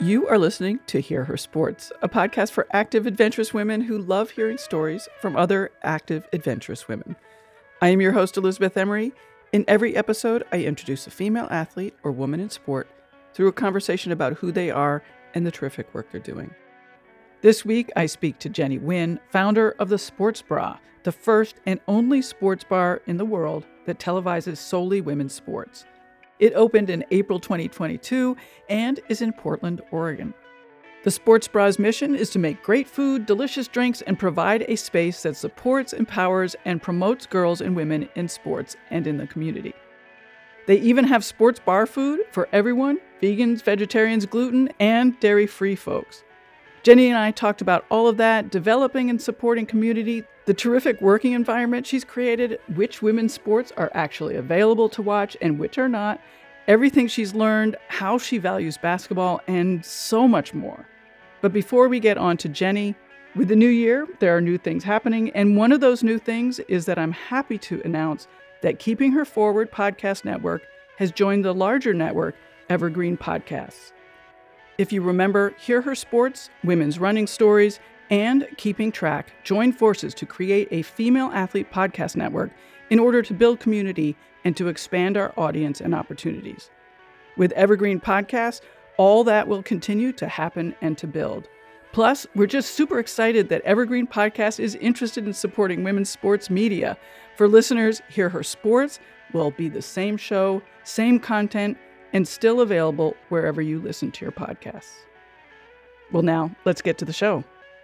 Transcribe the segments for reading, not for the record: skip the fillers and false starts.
You are listening to Hear Her Sports, a podcast for active, adventurous women who love hearing stories from other active, adventurous women. I am your host, Elizabeth Emery. In every episode, I introduce a female athlete or woman in sport through a conversation about who they are and the terrific work they're doing. This week, I speak to Jenny Nguyen, founder of the Sports Bra, the first and only sports bar in the world that televises solely women's sports. It opened in April 2022 and is in Portland, Oregon. The Sports Bra's mission is to make great food, delicious drinks, and provide a space that supports, empowers, and promotes girls and women in sports and in the community. They even have sports bar food for everyone, vegans, vegetarians, gluten, and dairy-free folks. Jenny and I talked about all of that, developing and supporting community, the terrific working environment she's created, which women's sports are actually available to watch and which are not, everything she's learned, how she values basketball, and so much more. But before we get on to Jenny, with the new year, there are new things happening, and one of those new things is that I'm happy to announce that Keeping Her Forward Podcast Network has joined the larger network, Evergreen Podcasts. If you remember, Hear Her Sports, Women's Running Stories, and Keeping Track joined forces to create a female athlete podcast network in order to build community and to expand our audience and opportunities. With Evergreen Podcasts, all that will continue to happen and to build. Plus, we're just super excited that Evergreen Podcast is interested in supporting women's sports media. For listeners, Hear Her Sports will be the same show, same content, and still available wherever you listen to your podcasts. Well, now, let's get to the show.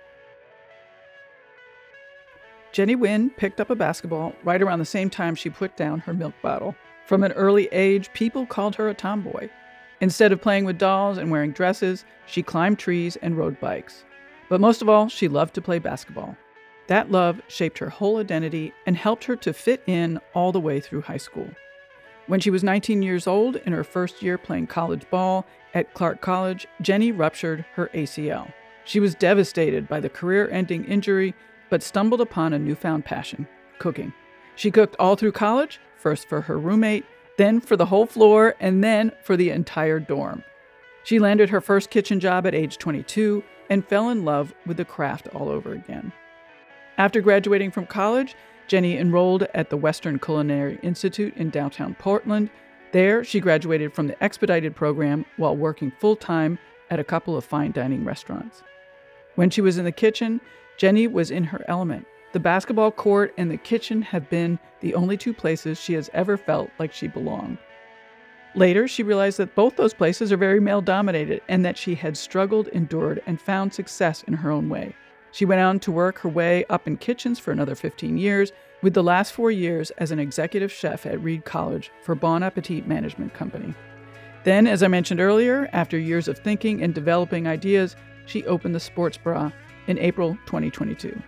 Jenny Nguyen picked up a basketball right around the same time she put down her milk bottle. From an early age, people called her a tomboy. Instead of playing with dolls and wearing dresses, she climbed trees and rode bikes. But most of all, she loved to play basketball. That love shaped her whole identity and helped her to fit in all the way through high school. When she was 19 years old, in her first year playing college ball at Clark College, Jenny ruptured her ACL. She was devastated by the career-ending injury, but stumbled upon a newfound passion, cooking. She cooked all through college, first for her roommate, then for the whole floor, and then for the entire dorm. She landed her first kitchen job at age 22 and fell in love with the craft all over again. After graduating from college, Jenny enrolled at the Western Culinary Institute in downtown Portland. There, she graduated from the expedited program while working full-time at a couple of fine dining restaurants. When she was in the kitchen, Jenny was in her element. The basketball court and the kitchen have been the only two places she has ever felt like she belonged. Later, she realized that both those places are very male-dominated and that she had struggled, endured, and found success in her own way. She went on to work her way up in kitchens for another 15 years, with the last 4 years as an executive chef at Reed College for Bon Appetit Management Company. Then, as I mentioned earlier, after years of thinking and developing ideas, she opened the Sports Bra in April 2022.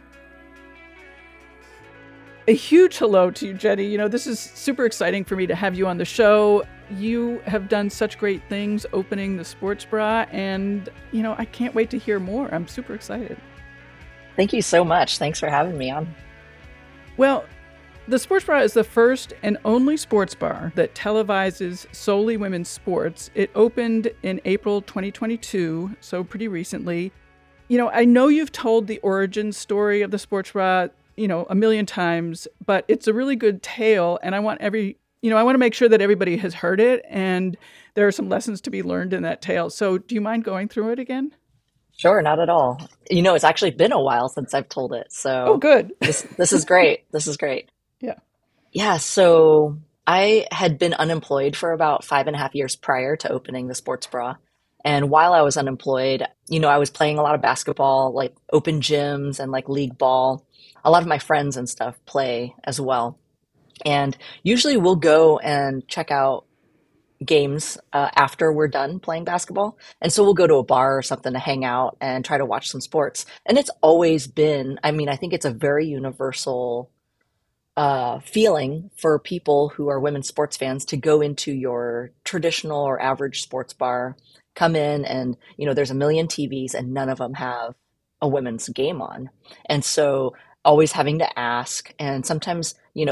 A huge hello to you, Jenny. You know, this is super exciting for me to have you on the show. You have done such great things opening the Sports Bra, and, you know, I can't wait to hear more. I'm super excited. Thank you so much. Thanks for having me on. Well, the Sports Bra is the first and only sports bar that televises solely women's sports. It opened in April 2022, so pretty recently. You know, I know you've told the origin story of the Sports Bra, you know, a million times, but it's a really good tale, and I want to make sure that everybody has heard it, and there are some lessons to be learned in that tale. So do you mind going through it again? Sure, not at all. You know, it's actually been a while since I've told it. So oh, good. This is great. This is great. Yeah. Yeah. So I had been unemployed for about 5.5 years prior to opening the Sports Bra. And while I was unemployed, you know, I was playing a lot of basketball, like open gyms and like league ball. A lot of my friends and stuff play as well. And usually we'll go and check out games after we're done playing basketball. And so we'll go to a bar or something to hang out and try to watch some sports. And it's always been, I mean, I think it's a very universal feeling for people who are women's sports fans to go into your traditional or average sports bar, come in and, you know, there's a million TVs and none of them have a women's game on. And so always having to ask, and sometimes, you know,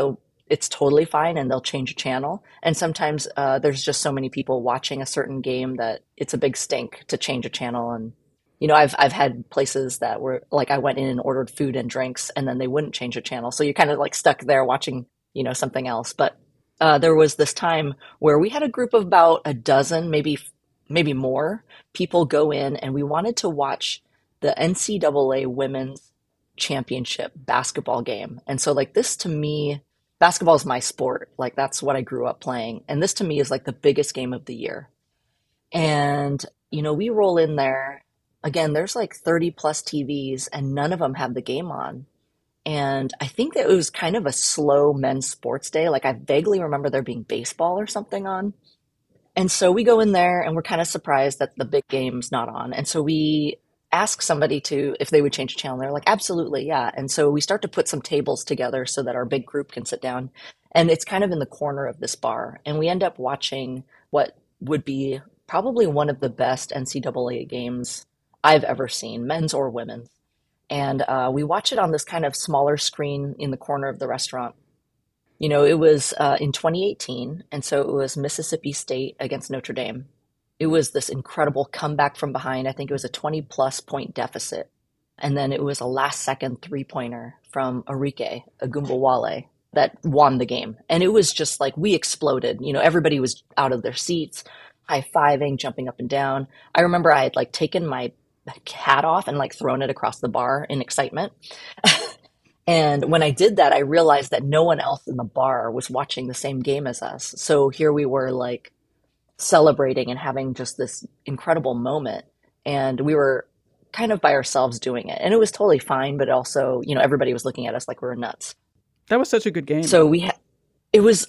it's totally fine and they'll change a channel. And sometimes there's just so many people watching a certain game that it's a big stink to change a channel. And I've had places that were like I went in and ordered food and drinks, and then they wouldn't change a channel, so you kind of like stuck there watching something else. But there was this time where we had a group of about a dozen, maybe more people go in, and we wanted to watch the NCAA Women's Championship basketball game. And so like this to me, basketball is my sport. Like that's what I grew up playing. And this to me is like the biggest game of the year. And, we roll in there. Again, there's like 30 plus TVs and none of them have the game on. And I think that it was kind of a slow men's sports day. Like I vaguely remember there being baseball or something on. And so we go in there and we're kind of surprised that the big game's not on. And so we ask somebody if they would change the channel. They're like, absolutely, yeah. And so we start to put some tables together so that our big group can sit down. And it's kind of in the corner of this bar. And we end up watching what would be probably one of the best NCAA games I've ever seen, men's or women's. And we watch it on this kind of smaller screen in the corner of the restaurant. It was in 2018, and so it was Mississippi State against Notre Dame. It was this incredible comeback from behind. I think it was a 20-plus point deficit. And then it was a last-second three-pointer from Arike Ogunbowale that won the game. And it was just like we exploded. Everybody was out of their seats, high-fiving, jumping up and down. I remember I had like taken my hat off and like thrown it across the bar in excitement. And when I did that, I realized that no one else in the bar was watching the same game as us. So here we were like celebrating and having just this incredible moment. And we were kind of by ourselves doing it. And it was totally fine, but also, everybody was looking at us like we were nuts. That was such a good game. So it was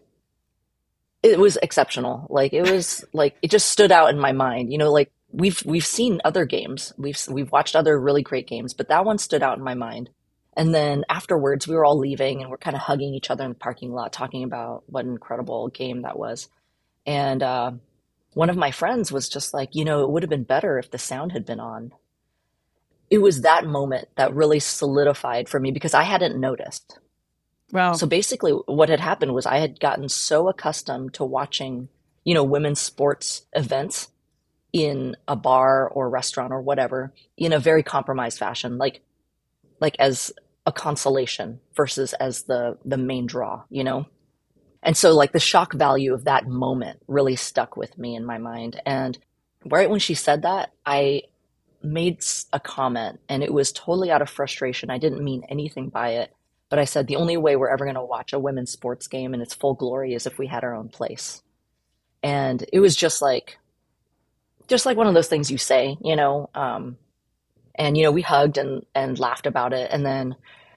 exceptional. Like it was like, it just stood out in my mind, like we've seen other games. We've watched other really great games, but that one stood out in my mind. And then afterwards we were all leaving and we're kind of hugging each other in the parking lot, talking about what an incredible game that was. And one of my friends was just like, it would have been better if the sound had been on. It was that moment that really solidified for me because I hadn't noticed. Wow. So basically what had happened was I had gotten so accustomed to watching, women's sports events in a bar or restaurant or whatever in a very compromised fashion, like as a consolation versus as the main draw, And so like the shock value of that moment really stuck with me in my mind. And right when she said that, I made a comment and it was totally out of frustration. I didn't mean anything by it, but I said, the only way we're ever going to watch a women's sports game in its full glory is if we had our own place. And it was just like one of those things you say, and, we hugged and laughed about it. And then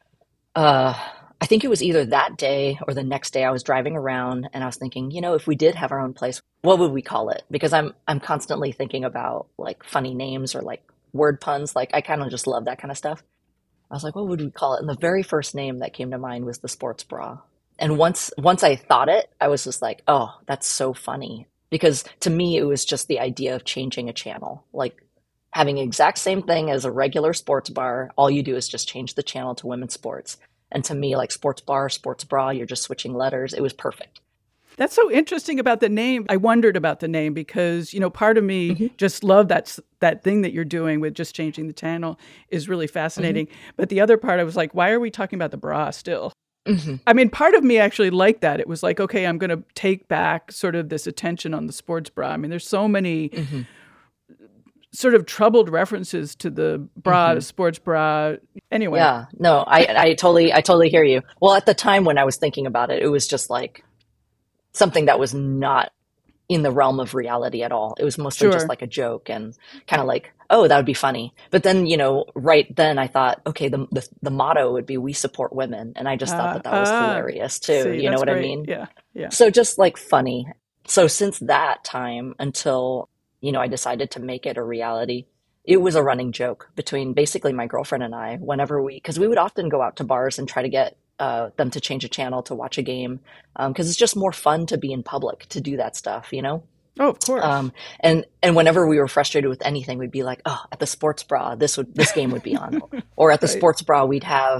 I think it was either that day or the next day I was driving around and I was thinking, if we did have our own place, what would we call it? Because I'm constantly thinking about like funny names or like word puns. Like I kind of just love that kind of stuff. I was like, what would we call it? And the very first name that came to mind was the Sports Bra. And once I thought it, I was just like, oh, that's so funny. Because to me, it was just the idea of changing a channel, like having the exact same thing as a regular sports bar. All you do is just change the channel to women's sports. And to me, like sports bar, sports bra, you're just switching letters. It was perfect. That's so interesting about the name. I wondered about the name because, part of me just loved that thing that you're doing with just changing the channel is really fascinating. But the other part, I was like, why are we talking about the bra still? I mean, part of me actually liked that. It was like, okay, I'm going to take back sort of this attention on the sports bra. I mean, there's so many sort of troubled references to the bra, the sports bra. Anyway. Yeah, no, I totally hear you. Well, at the time when I was thinking about it, it was just like something that was not in the realm of reality at all. It was mostly just like a joke and kind of like, oh, that would be funny. But then, right then I thought, okay, the motto would be, we support women. And I just thought that was hilarious too. See, you know what great. I mean? Yeah. So just like funny. So since that time until, I decided to make it a reality, it was a running joke between basically my girlfriend and I whenever because we would often go out to bars and try to get them to change a channel to watch a game because it's just more fun to be in public to do that stuff, Oh, of course. And whenever we were frustrated with anything, we'd be like, oh, at the sports bra, this game would be on, or at the sports bra, we'd have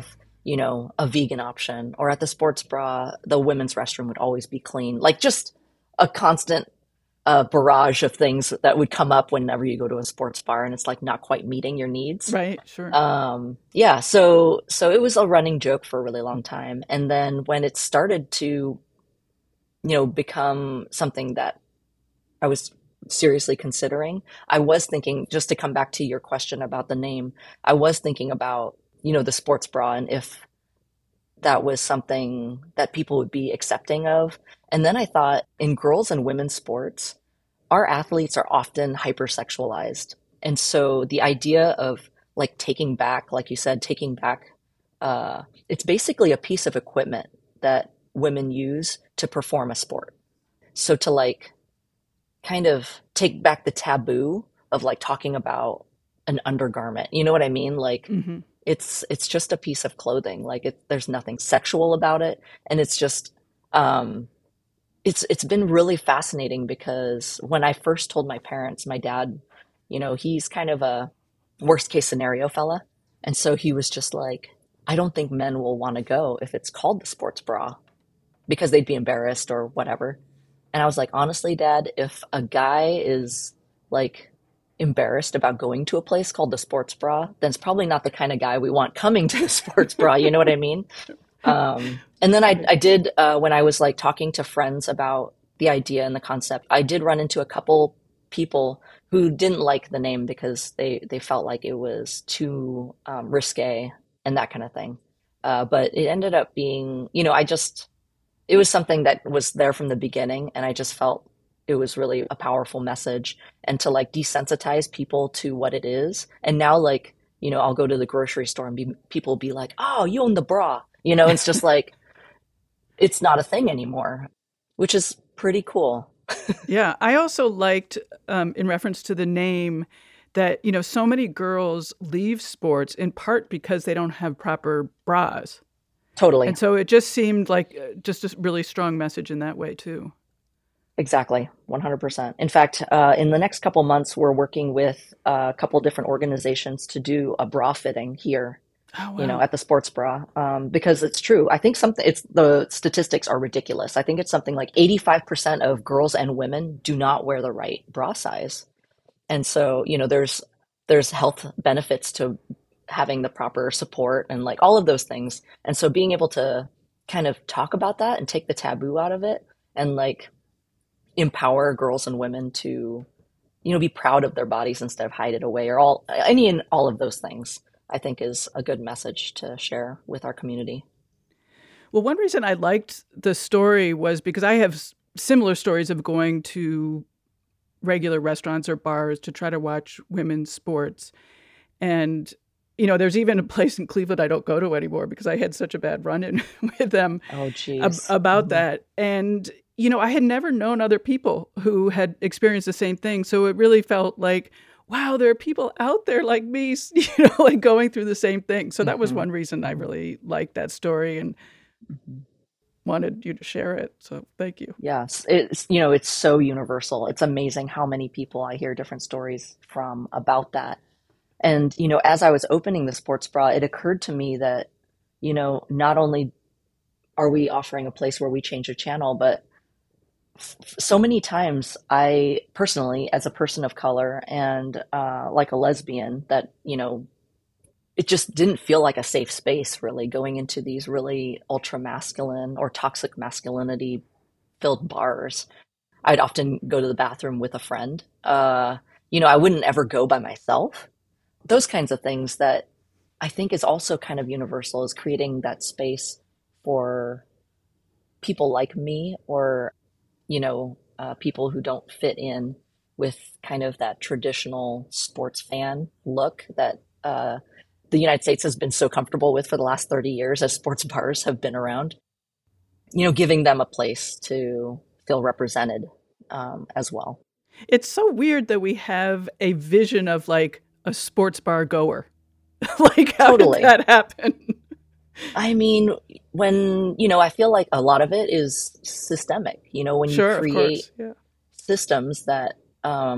a vegan option, or at the sports bra, the women's restroom would always be clean. Like just a constant barrage of things that would come up whenever you go to a sports bar and it's like not quite meeting your needs. Right, sure. Yeah, so it was a running joke for a really long time. And then when it started to, become something that I was seriously considering, I was thinking, just to come back to your question about the name, I was thinking about, the sports bra and if that was something that people would be accepting of. And then I thought in girls and women's sports, our athletes are often hypersexualized. And so the idea of like taking back, like you said, taking back, it's basically a piece of equipment that women use to perform a sport. So to like kind of take back the taboo of like talking about an undergarment, you know what I mean? Like Hmm. it's just a piece of clothing. Like there's nothing sexual about it, and it's just um, it's been really fascinating because when I first told my parents, my dad, he's kind of a worst case scenario fella, and so he was just like, I don't think men will want to go if it's called the sports bra because they'd be embarrassed or whatever. And I was like, honestly, Dad, if a guy is like embarrassed about going to a place called the sports bra, then it's probably not the kind of guy we want coming to the sports bra. You know what I mean? And then I did, when I was like talking to friends about the idea and the concept, I did run into a couple people who didn't like the name because they felt like it was too risque and that kind of thing. But it ended up being, it was something that was there from the beginning, and I just felt it was really a powerful message and to like desensitize people to what it is. And now, like, I'll go to the grocery store and people be like, "Oh, you own the bra," it's just like it's not a thing anymore, which is pretty cool. Yeah, I also liked, in reference to the name, that, so many girls leave sports in part because they don't have proper bras. Totally. And so it just seemed like just a really strong message in that way, too. Exactly, 100%. In fact, in the next couple months, we're working with a couple different organizations to do a bra fitting here, Oh, wow. at the sports bra, because it's true. I think it's the statistics are ridiculous. I think it's something like 85% of girls and women do not wear the right bra size. And so, there's health benefits to having the proper support and like all of those things. And so being able to kind of talk about that and take the taboo out of it and like empower girls and women to, be proud of their bodies instead of hide it away or any and all of those things, I think is a good message to share with our community. Well, one reason I liked the story was because I have similar stories of going to regular restaurants or bars to try to watch women's sports. And, there's even a place in Cleveland I don't go to anymore because I had such a bad run-in with them Oh, geez. about Hmm. that. And, I had never known other people who had experienced the same thing. So it really felt like, wow, there are people out there like me, like going through the same thing. So that was Hmm. one reason I Hmm. really liked that story and Hmm. wanted you to share it. So thank you. Yes, it's so universal. It's amazing how many people I hear different stories from about that. And, as I was opening the sports bra, it occurred to me that, not only are we offering a place where we change a channel, but so many times I personally, as a person of color and like a lesbian, that, it just didn't feel like a safe space really going into these really ultra masculine or toxic masculinity filled bars. I'd often go to the bathroom with a friend. I wouldn't ever go by myself. Those kinds of things that I think is also kind of universal is creating that space for people like me or, people who don't fit in with kind of that traditional sports fan look that the United States has been so comfortable with for the last 30 years as sports bars have been around, giving them a place to feel represented as well. It's so weird that we have a vision of like a sports bar goer. Like, how did Totally. that happen? I mean, I feel like a lot of it is systemic, when you Sure, of create course. Yeah. systems that,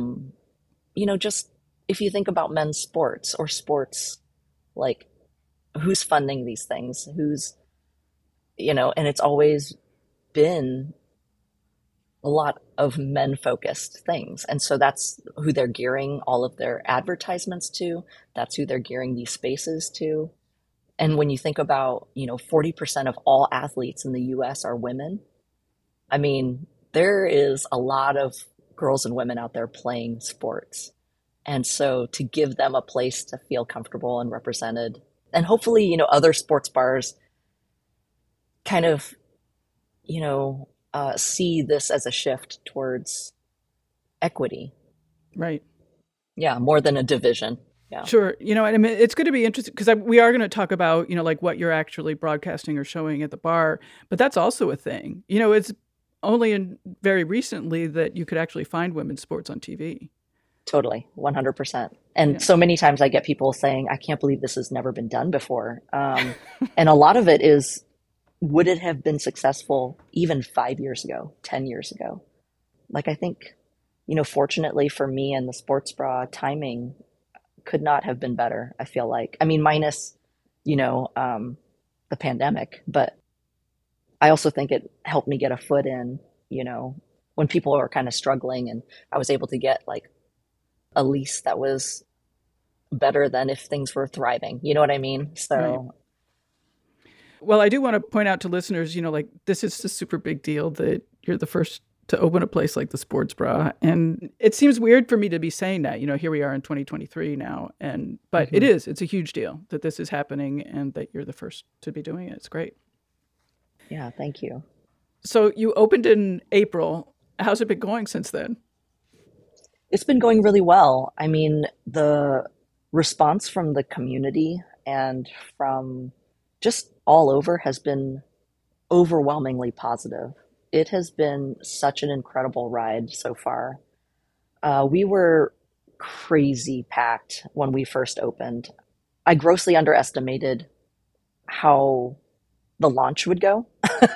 just if you think about men's sports or sports like who's funding these things, and it's always been a lot of men focused things. And so that's who they're gearing all of their advertisements to. That's who they're gearing these spaces to. And when you think about, 40% of all athletes in the US are women, I mean, there is a lot of girls and women out there playing sports. And so to give them a place to feel comfortable and represented, and hopefully, other sports bars kind of, see this as a shift towards equity. Right. Yeah, more than a division. Yeah. Sure. And I mean, it's going to be interesting because we are going to talk about, like what you're actually broadcasting or showing at the bar. But that's also a thing. It's only very recently that you could actually find women's sports on TV. Totally, 100%. And so many times I get people saying, I can't believe this has never been done before. And a lot of it is, would it have been successful even 5 years ago, 10 years ago? Like, I think, fortunately for me and the sports bra, timing could not have been better, I feel like. I mean, minus, the pandemic, but I also think it helped me get a foot in, when people were kind of struggling, and I was able to get like a lease that was better than if things were thriving. You know what I mean? So. Right. Well, I do want to point out to listeners, like this is a super big deal that you're the first to open a place like the Sports Bra. And it seems weird for me to be saying that, here we are in 2023 now. But it's a huge deal that this is happening and that you're the first to be doing it. It's great. Yeah, thank you. So you opened in April. How's it been going since then? It's been going really well. I mean, the response from the community and from just all over has been overwhelmingly positive. It has been such an incredible ride so far. We were crazy packed when we first opened. I grossly underestimated how the launch would go.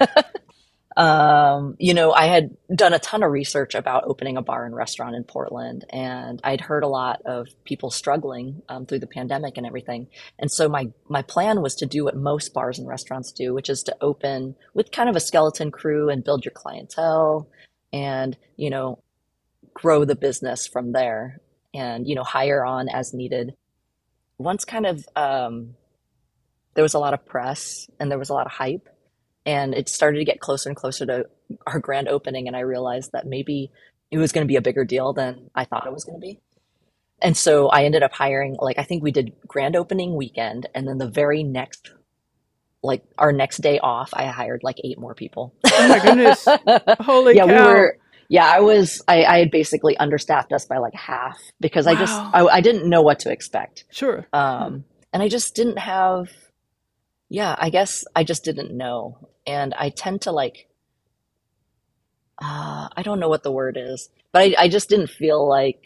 I had done a ton of research about opening a bar and restaurant in Portland, and I'd heard a lot of people struggling through the pandemic and everything. And so my plan was to do what most bars and restaurants do, which is to open with kind of a skeleton crew and build your clientele and, grow the business from there and, hire on as needed. Once kind of, there was a lot of press and there was a lot of hype. And it started to get closer and closer to our grand opening. And I realized that maybe it was going to be a bigger deal than I thought it was going to be. And so I ended up hiring, I think we did grand opening weekend. And then the very next, our next day off, I hired 8 more people. Oh my goodness. Holy cow. I had basically understaffed us by half because I didn't know what to expect. Sure. And I just didn't have, I guess I just didn't know. And I tend to I don't know what the word is, but I just didn't feel like,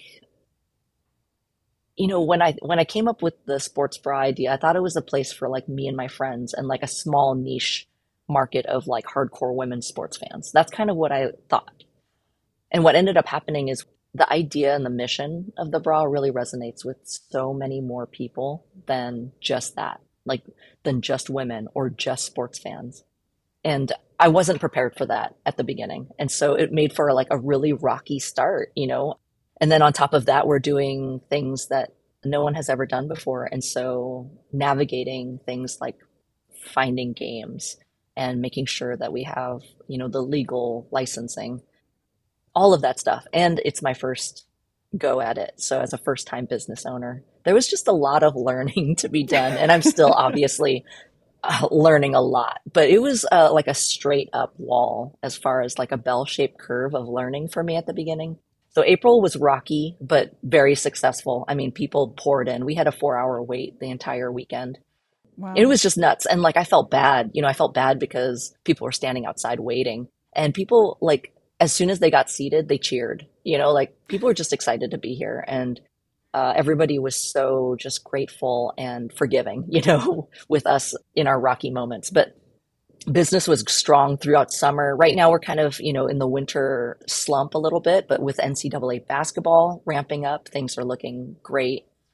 when I came up with the Sports Bra idea, I thought it was a place for me and my friends and a small niche market of hardcore women's sports fans. That's kind of what I thought. And what ended up happening is the idea and the mission of the bra really resonates with so many more people than just that, than just women or just sports fans. And I wasn't prepared for that at the beginning. And so it made for a really rocky start, And then on top of that, we're doing things that no one has ever done before. And so navigating things like finding games and making sure that we have, the legal licensing, all of that stuff. And it's my first go at it. So as a first time business owner, there was just a lot of learning to be done. And I'm still obviously learning a lot, but it was a straight up wall as far as a bell-shaped curve of learning for me at the beginning. So April was rocky, but very successful. I mean, people poured in. We had a 4-hour wait the entire weekend. Wow. It was just nuts. And I felt bad, I felt bad because people were standing outside waiting, and people as soon as they got seated, they cheered, people were just excited to be here. And everybody was so just grateful and forgiving, with us in our rocky moments. But business was strong throughout summer. Right now, we're kind of, in the winter slump a little bit, but with NCAA basketball ramping up, things are looking great.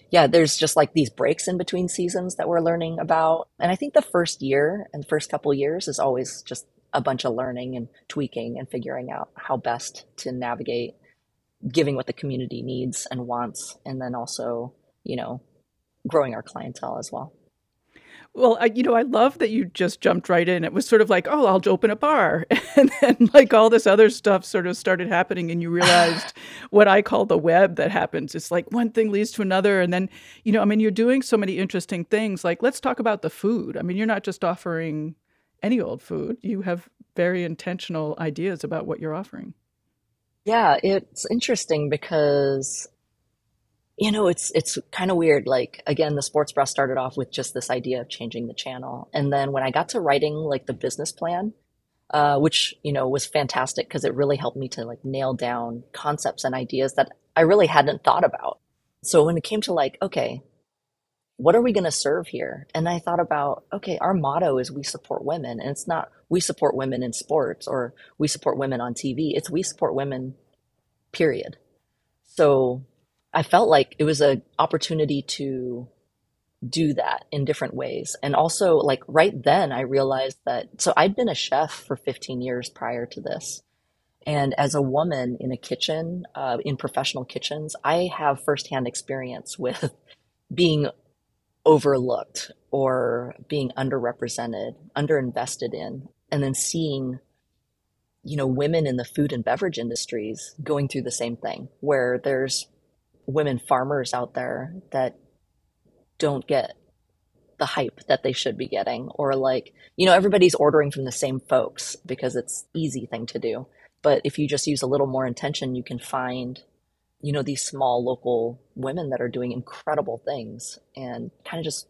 Yeah, there's just like these breaks in between seasons that we're learning about. And I think the first year and first couple years is always just a bunch of learning and tweaking and figuring out how best to navigate giving what the community needs and wants, and then also, you know, growing our clientele as well. Well, I love that you just jumped right in. It was sort of like, oh, I'll open a bar. And then like all this other stuff sort of started happening and you realized what I call the web that happens. It's like one thing leads to another. And then, you're doing so many interesting things. Like, let's talk about the food. I mean, you're not just offering any old food. You have very intentional ideas about what you're offering. Yeah, it's interesting because it's kind of weird. Like again, the sports bra started off with just this idea of changing the channel. And then when I got to writing like the business plan, which, was fantastic because it really helped me to like nail down concepts and ideas that I really hadn't thought about. So when it came to like, okay, what are we going to serve here? And I thought about, okay, our motto is we support women. And it's not we support women in sports or we support women on TV. It's we support women, period. So I felt like it was an opportunity to do that in different ways. And also, like right then, I realized that so I'd been a chef for 15 years prior to this. And as a woman in a kitchen, in professional kitchens, I have firsthand experience with being overlooked or being underrepresented, underinvested in, and then seeing, women in the food and beverage industries going through the same thing, where there's women farmers out there that don't get the hype that they should be getting, or like, everybody's ordering from the same folks because it's easy thing to do. But if you just use a little more intention, you can find, these small local women that are doing incredible things and kind of just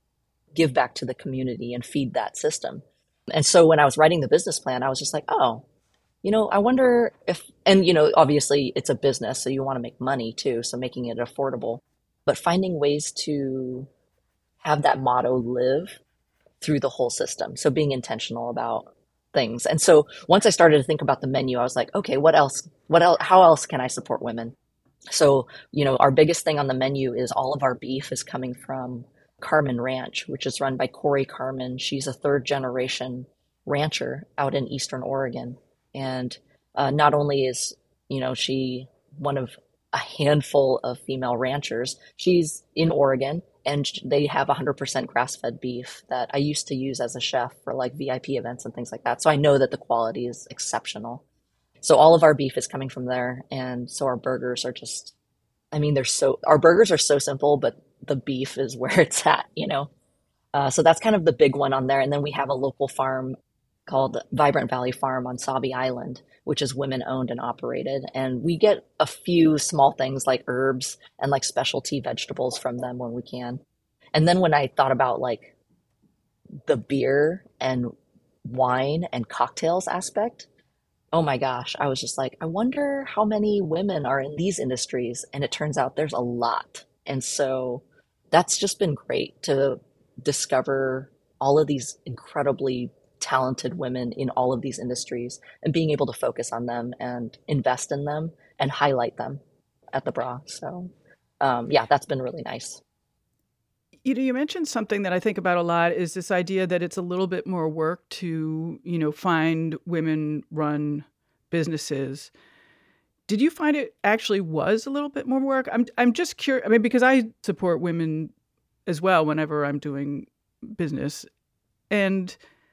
give back to the community and feed that system. And so when I was writing the business plan, I was just like, oh, I wonder if, and, obviously it's a business, so you want to make money too. So making it affordable, but finding ways to have that motto live through the whole system. So being intentional about things. And so once I started to think about the menu, I was like, okay, what else? How else can I support women? So, our biggest thing on the menu is all of our beef is coming from Carmen Ranch, which is run by Corey Carmen. She's a third generation rancher out in Eastern Oregon. And not only is, she one of a handful of female ranchers, she's in Oregon and they have 100% grass-fed beef that I used to use as a chef for like VIP events and things like that. So I know that the quality is exceptional. So all of our beef is coming from there. And so our burgers are just, I mean, our burgers are so simple, but the beef is where it's at. So that's kind of the big one on there. And then we have a local farm called Vibrant Valley Farm on Sauvie Island, which is women owned and operated. And we get a few small things like herbs and like specialty vegetables from them when we can. And then when I thought about like the beer and wine and cocktails aspect, oh my gosh, I was just like, I wonder how many women are in these industries. And it turns out there's a lot. And so that's just been great to discover all of these incredibly talented women in all of these industries and being able to focus on them and invest in them and highlight them at the bra. So, yeah, that's been really nice. You mentioned something that I think about a lot is this idea that it's a little bit more work to, find women run businesses. Did you find it actually was a little bit more work? I'm just curious. I mean, because I support women as well whenever I'm doing business. And,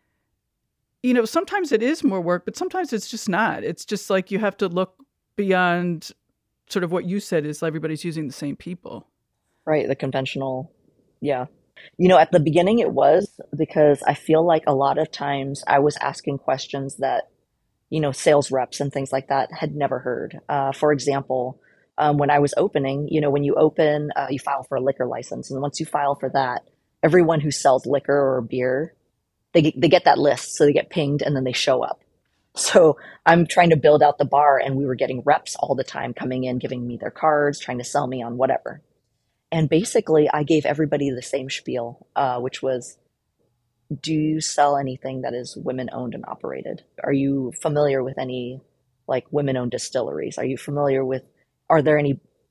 sometimes it is more work, but sometimes it's just not. It's just like you have to look beyond sort of what you said is everybody's using the same people. Right. The conventional. Yeah. At the beginning it was because I feel like a lot of times I was asking questions that, sales reps and things like that had never heard. For example, when I was opening, when you open, you file for a liquor license. And once you file for that, everyone who sells liquor or beer, they get that list. So they get pinged and then they show up. So I'm trying to build out the bar and we were getting reps all the time coming in, giving me their cards, trying to sell me on whatever. And basically, I gave everybody the same spiel, which was, do you sell anything that is women owned and operated? Are you familiar with any like women owned distilleries? Are there any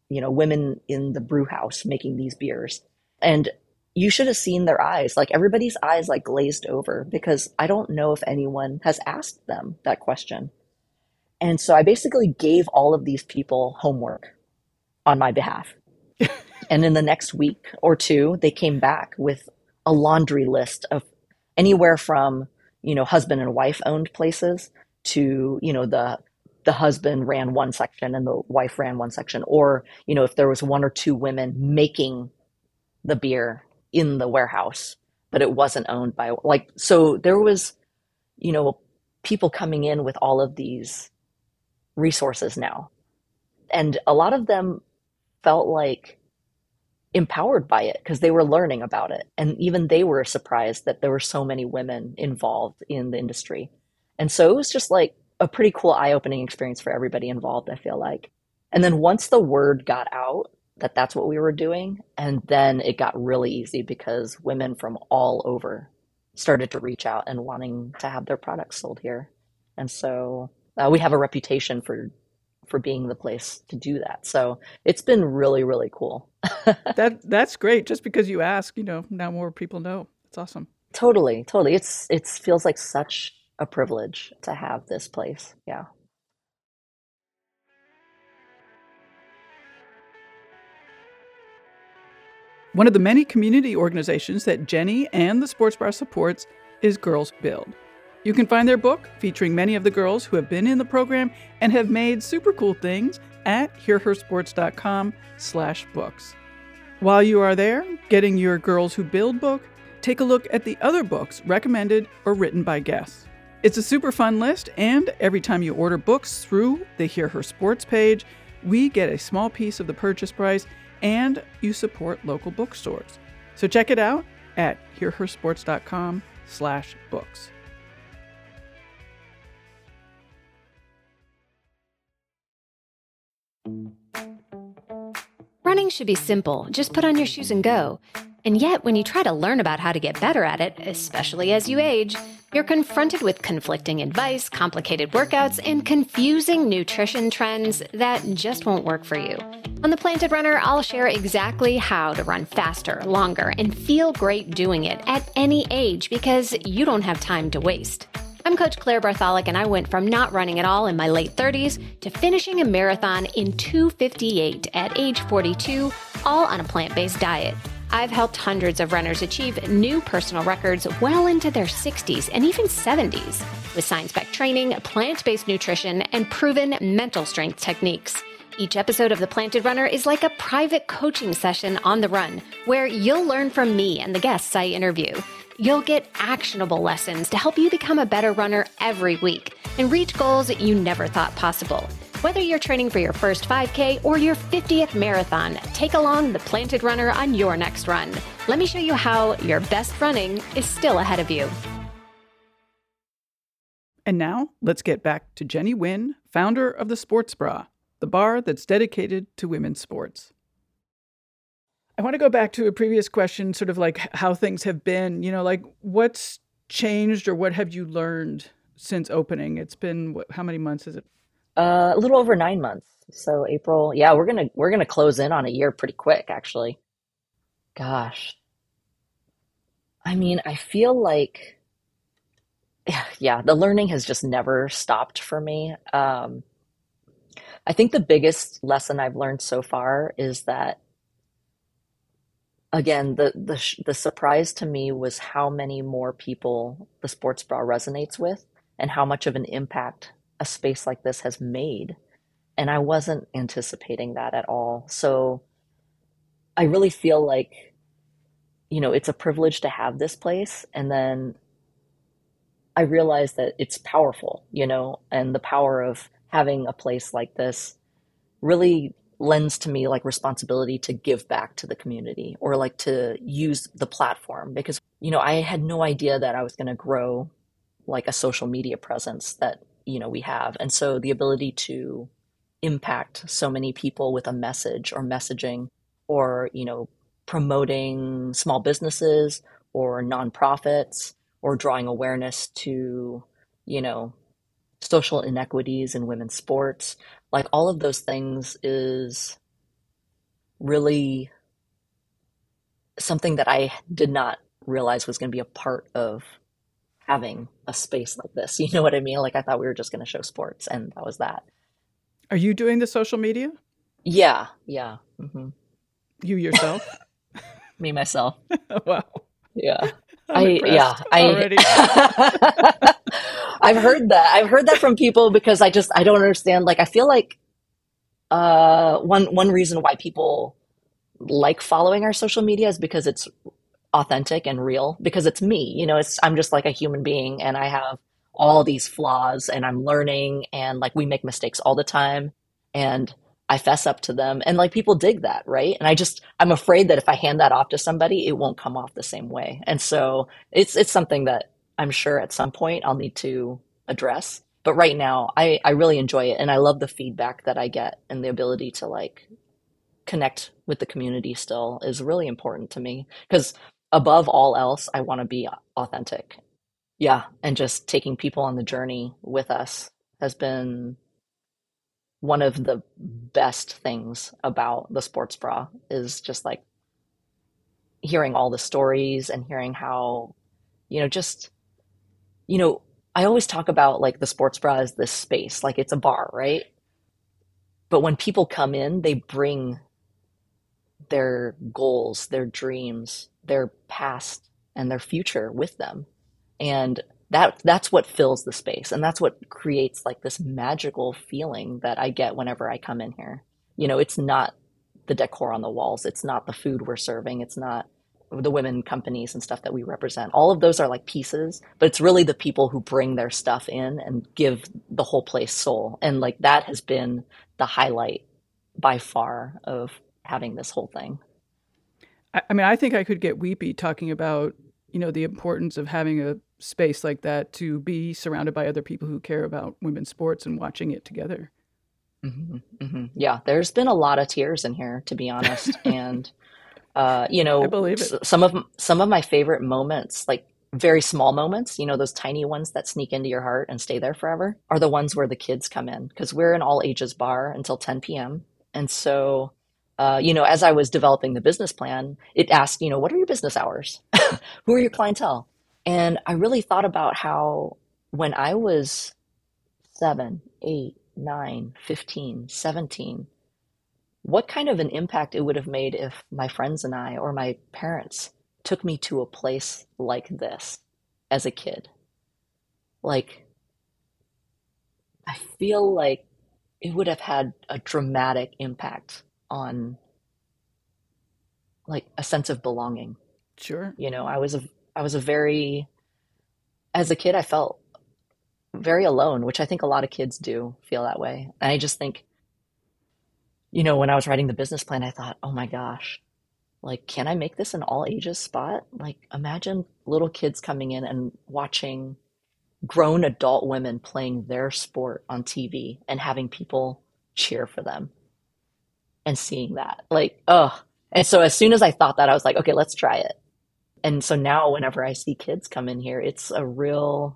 women in the brew house making these beers. And you should have seen their eyes. Like everybody's eyes like glazed over because I don't know if anyone has asked them that question. And so I basically gave all of these people homework on my behalf. And in the next week or two, they came back with a laundry list of anywhere from, husband and wife owned places to, the husband ran one section and the wife ran one section. Or, if there was one or two women making the beer in the warehouse, but it wasn't owned by so there was, people coming in with all of these resources now. And a lot of them felt like empowered by it because they were learning about it. And even they were surprised that there were so many women involved in the industry. And so it was just like a pretty cool eye-opening experience for everybody involved, I feel like. And then once the word got out that that's what we were doing, and then it got really easy because women from all over started to reach out and wanting to have their products sold here. And so we have a reputation for being the place to do that. So it's been really, really cool. That's great. Just because you ask, now more people know. It's awesome. Totally. It feels like such a privilege to have this place. Yeah. One of the many community organizations that Jenny and the Sports Bra supports is Girls Build. You can find their book featuring many of the girls who have been in the program and have made super cool things at hearhersports.com/books. While you are there, getting your Girls Who Build book, take a look at the other books recommended or written by guests. It's a super fun list, and every time you order books through the Hear Her Sports page, we get a small piece of the purchase price and you support local bookstores. So check it out at hearhersports.com/books. Running should be simple. Just put on your shoes and go. And yet, when you try to learn about how to get better at it, especially as you age, you're confronted with conflicting advice, complicated workouts, and confusing nutrition trends that just won't work for you. On The Planted Runner, I'll share exactly how to run faster, longer, and feel great doing it at any age because you don't have time to waste. I'm Coach Claire Bartholic, and I went from not running at all in my late 30s to finishing a marathon in 2:58 at age 42, all on a plant-based diet. I've helped hundreds of runners achieve new personal records well into their 60s and even 70s with science-backed training, plant-based nutrition, and proven mental strength techniques. Each episode of The Planted Runner is like a private coaching session on the run, where you'll learn from me and the guests I interview. You'll get actionable lessons to help you become a better runner every week and reach goals that you never thought possible. Whether you're training for your first 5K or your 50th marathon, take along The Planted Runner on your next run. Let me show you how your best running is still ahead of you. And now, let's get back to Jenny Wynn, founder of the Sports Bra, the bar that's dedicated to women's sports. I want to go back to a previous question, sort of like how things have been, like what's changed or what have you learned since opening? It's been, how many months is it? A little over 9 months. So April, yeah, we're gonna close in on a year pretty quick, actually. Gosh. I mean, I feel like, yeah, the learning has just never stopped for me. I think the biggest lesson I've learned so far is that, again, the surprise to me was how many more people the Sports Bra resonates with and how much of an impact a space like this has made. And I wasn't anticipating that at all. So I really feel like, it's a privilege to have this place. And then I realized that it's powerful, and the power of having a place like this really lends to me like responsibility to give back to the community or like to use the platform because, I had no idea that I was going to grow like a social media presence that, we have. And so the ability to impact so many people with a message or messaging or, promoting small businesses or nonprofits or drawing awareness to, social inequities in women's sports, like all of those things is really something that I did not realize was going to be a part of having a space like this. You know what I mean? Like I thought we were just going to show sports and that was that. Are you doing the social media? Yeah. Yeah. Hmm. You yourself? Me, myself. Wow. Yeah. I'm already. I've heard that. I've heard that from people because I don't understand. Like, I feel like, one reason why people like following our social media is because it's authentic and real, because it's me, I'm just like a human being and I have all these flaws and I'm learning and like we make mistakes all the time and I fess up to them and like people dig that, right? And I'm afraid that if I hand that off to somebody, it won't come off the same way. And so it's something that I'm sure at some point I'll need to address. But right now I really enjoy it and I love the feedback that I get and the ability to like connect with the community still is really important to me because above all else, I want to be authentic. Yeah. And just taking people on the journey with us has been one of the best things about the sports bra is just like hearing all the stories and hearing how, just, I always talk about like the sports bra as this space, like it's a bar, right? But when people come in, they bring their goals, their dreams, their past and their future with them. And that's what fills the space. And that's what creates like this magical feeling that I get whenever I come in here. It's not the decor on the walls. It's not the food we're serving. It's not the women companies and stuff that we represent. All of those are like pieces, but it's really the people who bring their stuff in and give the whole place soul. And like that has been the highlight by far of having this whole thing. I mean, I think I could get weepy talking about, the importance of having a space like that to be surrounded by other people who care about women's sports and watching it together. Mm-hmm, mm-hmm. Yeah, there's been a lot of tears in here, to be honest. And, I believe it. some of my favorite moments, like very small moments, those tiny ones that sneak into your heart and stay there forever, are the ones where the kids come in because we're an all ages bar until 10 p.m. And so as I was developing the business plan, it asked, what are your business hours? Who are your clientele? And I really thought about how when I was 7, 8, 9, 15, 17, what kind of an impact it would have made if my friends and I or my parents took me to a place like this as a kid. Like, I feel like it would have had a dramatic impact on like a sense of belonging. Sure. I was a very, as a kid, I felt very alone, which I think a lot of kids do feel that way. And I just think, when I was writing the business plan, I thought, oh my gosh, like, can I make this an all ages spot? Like, imagine little kids coming in and watching grown adult women playing their sport on TV and having people cheer for them and seeing that. Like, oh. And so as soon as I thought that, I was like, okay, let's try it. And so now whenever I see kids come in here, it's a real,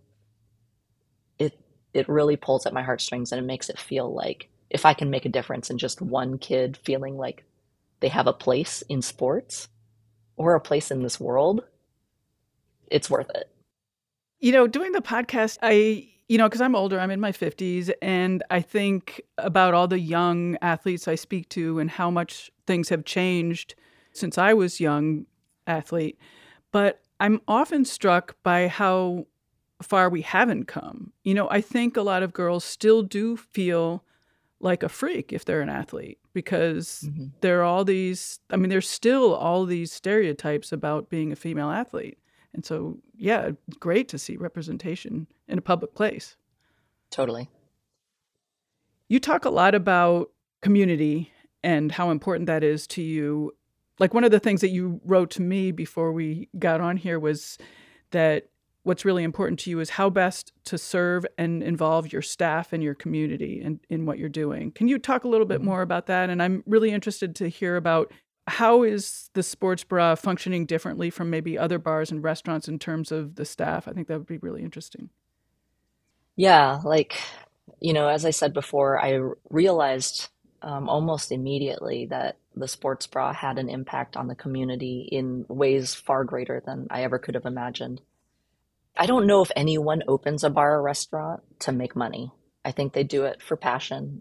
it really pulls at my heartstrings and it makes it feel like if I can make a difference in just one kid feeling like they have a place in sports or a place in this world, it's worth it. Doing the podcast, because I'm older, I'm in my 50s, and I think about all the young athletes I speak to and how much things have changed since I was a young athlete. But I'm often struck by how far we haven't come. I think a lot of girls still do feel like a freak if they're an athlete because there are all these, there's still all these stereotypes about being a female athlete. And so, yeah, great to see representation in a public place. Totally. You talk a lot about community and how important that is to you. Like one of the things that you wrote to me before we got on here was that what's really important to you is how best to serve and involve your staff and your community in what you're doing. Can you talk a little bit more about that? And I'm really interested to hear about how is the Sports Bra functioning differently from maybe other bars and restaurants in terms of the staff? I think that would be really interesting. Yeah, like, as I said before, I realized almost immediately that the sports bra had an impact on the community in ways far greater than I ever could have imagined. I don't know if anyone opens a bar or restaurant to make money. I think they do it for passion.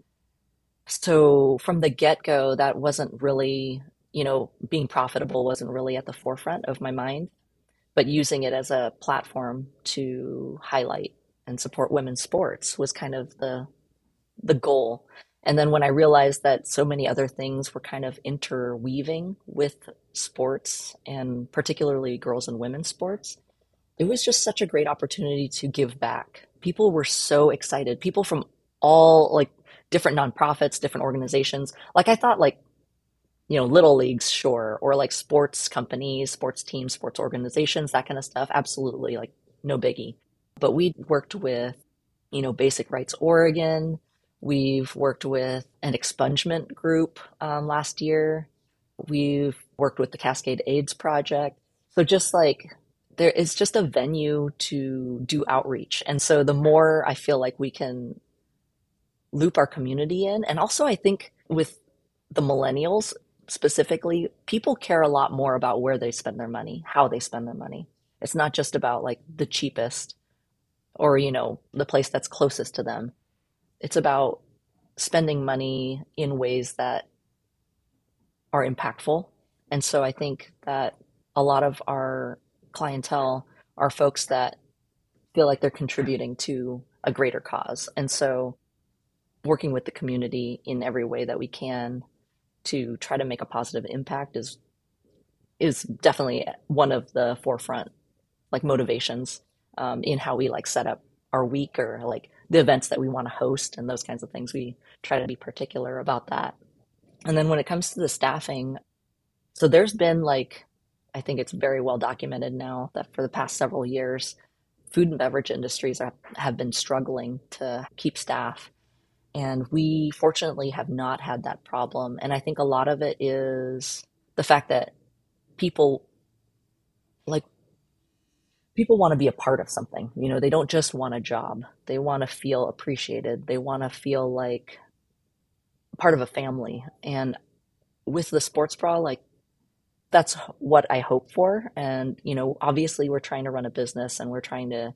So from the get-go, that wasn't really, being profitable wasn't really at the forefront of my mind, but using it as a platform to highlight and support women's sports was kind of the goal. And then when I realized that so many other things were kind of interweaving with sports and particularly girls and women's sports, it was just such a great opportunity to give back. People were so excited. People from all like different nonprofits, different organizations. Like I thought like, little leagues, sure, or like sports companies, sports teams, sports organizations, that kind of stuff. Absolutely, like no biggie. But we worked with, Basic Rights Oregon. We've worked with an expungement group last year. We've worked with the Cascade AIDS Project. So just like there is just a venue to do outreach. And so the more I feel like we can loop our community in, and also I think with the millennials specifically, people care a lot more about where they spend their money, how they spend their money. It's not just about like the cheapest or, the place that's closest to them. It's about spending money in ways that are impactful. And so I think that a lot of our clientele are folks that feel like they're contributing to a greater cause. And so working with the community in every way that we can to try to make a positive impact is definitely one of the forefront like motivations in how we like set up our week or like the events that we want to host and those kinds of things. We try to be particular about that. And then when it comes to the staffing, so there's been like, I think it's very well documented now that for the past several years, food and beverage industries have been struggling to keep staff. And we fortunately have not had that problem. And I think a lot of it is the fact that people want to be a part of something. They don't just want a job. They want to feel appreciated. They want to feel like part of a family. And with the sports bra, like that's what I hope for. And, obviously we're trying to run a business and we're trying to,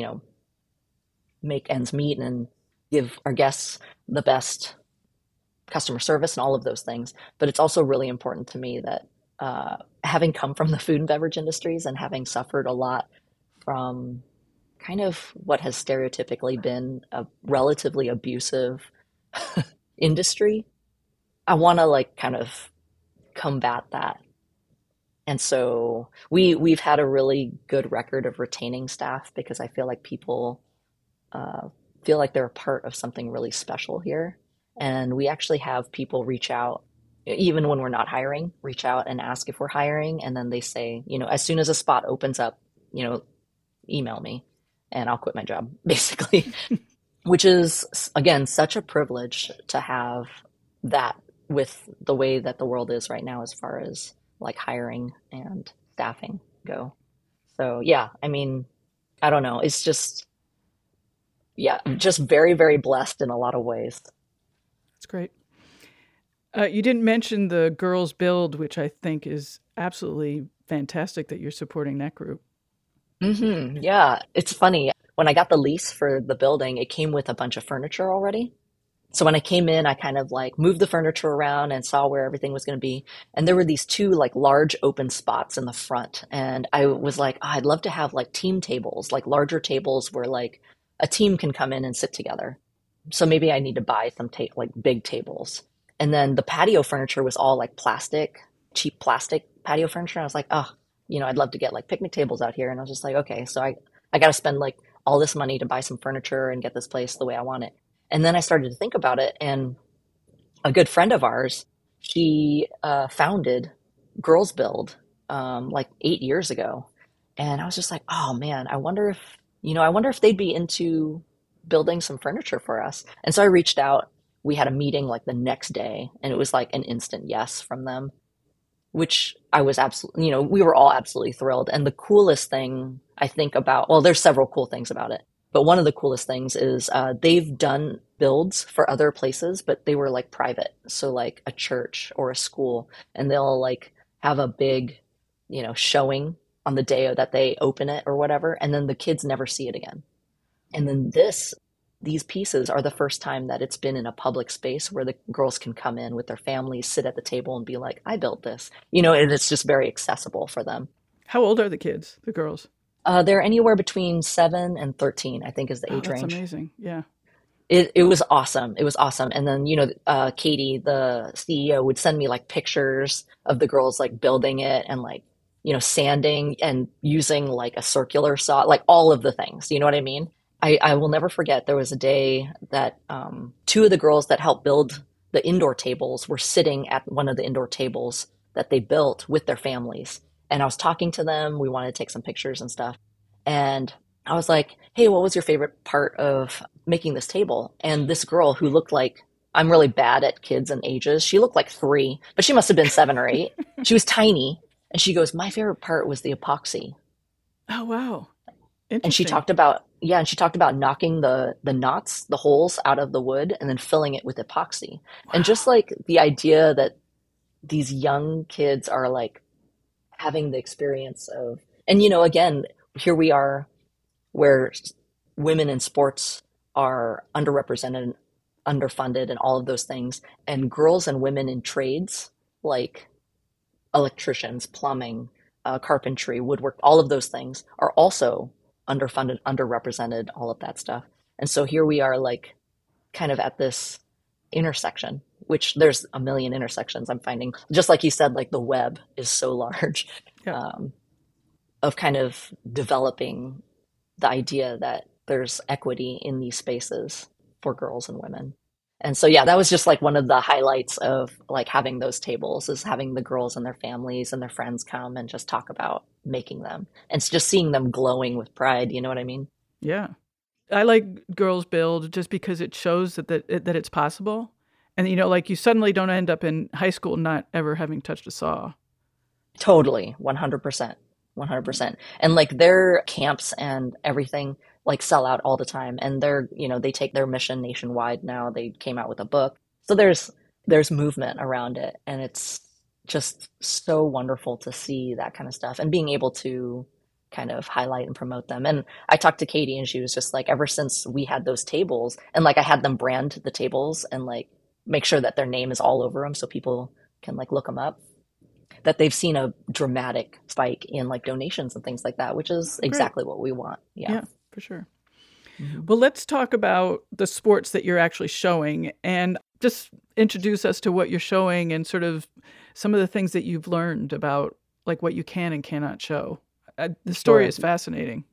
make ends meet and give our guests the best customer service and all of those things. But it's also really important to me that having come from the food and beverage industries and having suffered a lot from kind of what has stereotypically been a relatively abusive industry, I want to like kind of combat that. And so we've had a really good record of retaining staff because I feel like people feel like they're a part of something really special here. And we actually have people reach out, even when we're not hiring, reach out and ask if we're hiring. And then they say, as soon as a spot opens up, email me and I'll quit my job, basically, which is, again, such a privilege to have that with the way that the world is right now as far as like hiring and staffing go. So yeah, I mean, I don't know. It's just, just very, very blessed in a lot of ways. That's great. You didn't mention the Girls Build, which I think is absolutely fantastic that you're supporting that group. Mm-hmm. Yeah, it's funny. When I got the lease for the building, it came with a bunch of furniture already. So when I came in, I kind of like moved the furniture around and saw where everything was going to be. And there were these two like large open spots in the front. And I was like, I'd love to have like team tables, like larger tables where like a team can come in and sit together. So maybe I need to buy some like big tables. And then the patio furniture was all like cheap plastic patio furniture. And I was like, I'd love to get like picnic tables out here. And I was just like, okay, so I got to spend like all this money to buy some furniture and get this place the way I want it. And then I started to think about it, and a good friend of ours, she founded Girls Build like 8 years ago. And I was just like, oh man, I wonder if they'd be into building some furniture for us. And so I reached out. We had a meeting like the next day, and it was like an instant yes from them, which I was absolutely, we were all absolutely thrilled. And the coolest thing I think about, well, there's several cool things about it. But one of the coolest things is they've done builds for other places, but they were like private. So like a church or a school, and they'll like have a big, showing on the day that they open it or whatever, and then the kids never see it again. And then these pieces are the first time that it's been in a public space where the girls can come in with their families, sit at the table and be like, I built this, and it's just very accessible for them. How old are the kids, the girls? They're anywhere between 7 and 13, I think is the age That's range. amazing. Yeah. It was awesome. It was awesome. And then, Katie, the CEO, would send me like pictures of the girls like building it and like, sanding and using like a circular saw, like all of the things. You know what I mean? I will never forget there was a day that two of the girls that helped build the indoor tables were sitting at one of the indoor tables that they built with their families. And I was talking to them. We wanted to take some pictures and stuff. And I was like, hey, what was your favorite part of making this table? And this girl who looked like, I'm really bad at kids and ages. She looked like 3, but she must have been 7 or 8. She was tiny. And she goes, my favorite part was the epoxy. Oh, wow. And she talked about, knocking the knots, the holes out of the wood and then filling it with epoxy. Wow. And just like the idea that these young kids are like having the experience of, and again, here we are where women in sports are underrepresented, underfunded, and all of those things. And girls and women in trades like electricians, plumbing, carpentry, woodwork, all of those things are also underfunded, underrepresented, all of that stuff. And so here we are like kind of at this intersection, which there's a million intersections I'm finding. Just like you said, like the web is so large, of kind of developing the idea that there's equity in these spaces for girls and women. And so, yeah, that was just like one of the highlights of like having those tables, is having the girls and their families and their friends come and just talk about making them and just seeing them glowing with pride. You know what I mean? Yeah. I like Girls Build just because it shows that it's possible. And, like you suddenly don't end up in high school not ever having touched a saw. Totally. 100%. 100%. And like their camps and everything like sell out all the time. And they're, they take their mission nationwide now. They came out with a book. So there's movement around it. And it's just so wonderful to see that kind of stuff and being able to kind of highlight and promote them. And I talked to Katie and she was just like, ever since we had those tables and like I had them brand the tables and like make sure that their name is all over them so people can like look them up, that they've seen a dramatic spike in like donations and things like that, which is exactly what we want. Yeah, for sure. Mm-hmm. Well, let's talk about the sports that you're actually showing and just introduce us to what you're showing and sort of some of the things that you've learned about like what you can and cannot show. The story is fascinating.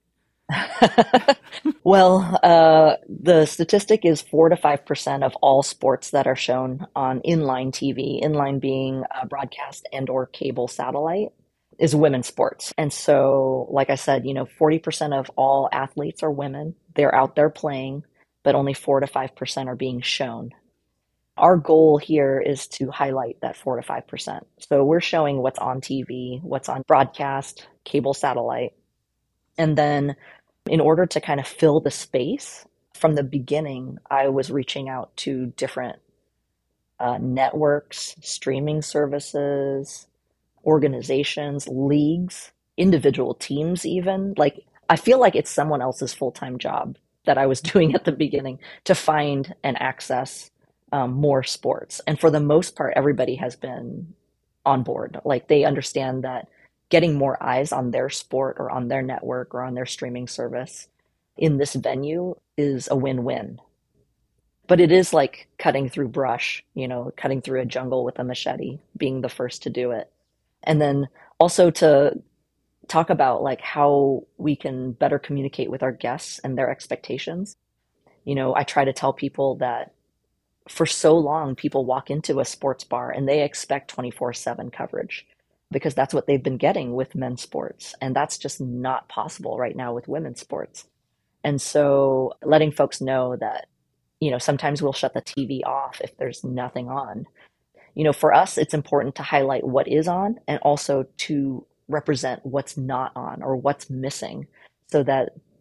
Well, the statistic is 4 to 5% of all sports that are shown on inline TV, inline being broadcast and or cable satellite, is women's sports. And so, like I said, 40% of all athletes are women. They're out there playing, but only 4 to 5% are being shown. Our goal here is to highlight that 4 to 5%. So we're showing what's on TV, what's on broadcast, cable satellite. And then in order to kind of fill the space, from the beginning, I was reaching out to different networks, streaming services, organizations, leagues, individual teams even. Like, I feel like it's someone else's full-time job that I was doing at the beginning to find and access more sports. And for the most part, everybody has been on board. Like, they understand that getting more eyes on their sport or on their network or on their streaming service in this venue is a win-win. But it is like cutting through brush, cutting through a jungle with a machete, being the first to do it. And then also to talk about like how we can better communicate with our guests and their expectations. I try to tell people that for so long, people walk into a sports bar and they expect 24/7 coverage, because that's what they've been getting with men's sports. And that's just not possible right now with women's sports. And so letting folks know that, sometimes we'll shut the TV off if there's nothing on. For us, it's important to highlight what is on and also to represent what's not on or what's missing, so that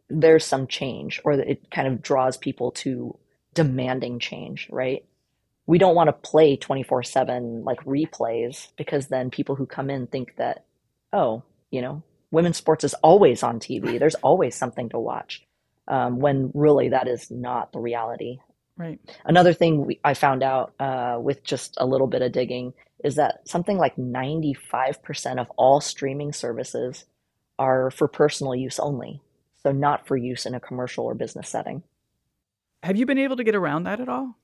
there's some change, or that it kind of draws people to demanding change, right? We don't want to play 24/7 like replays, because then people who come in think that, oh, women's sports is always on TV. There's always something to watch, when really that is not the reality. Right. Another thing I found out with just a little bit of digging is that something like 95% of all streaming services are for personal use only, so not for use in a commercial or business setting. Have you been able to get around that at all?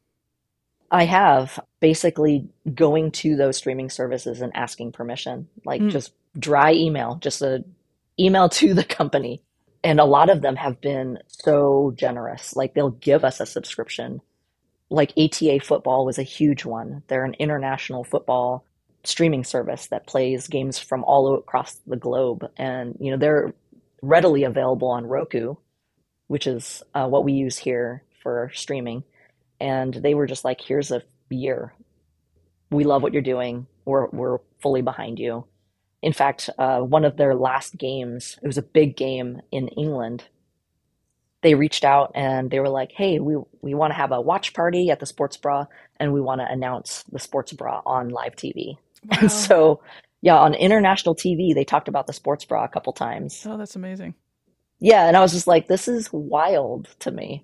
I have, basically going to those streaming services and asking permission, like just dry email, just a email to the company. And a lot of them have been so generous. Like they'll give us a subscription. Like ATA Football was a huge one. They're an international football streaming service that plays games from all across the globe. And, they're readily available on Roku, which is what we use here for streaming. And they were just like, here's a year. We love what you're doing. We're fully behind you. In fact, one of their last games, it was a big game in England. They reached out and they were like, hey, we want to have a watch party at the Sports Bra, and we want to announce the Sports Bra on live TV. Wow. And so, yeah, on international TV, they talked about the Sports Bra a couple times. Oh, that's amazing. Yeah, and I was just like, this is wild to me.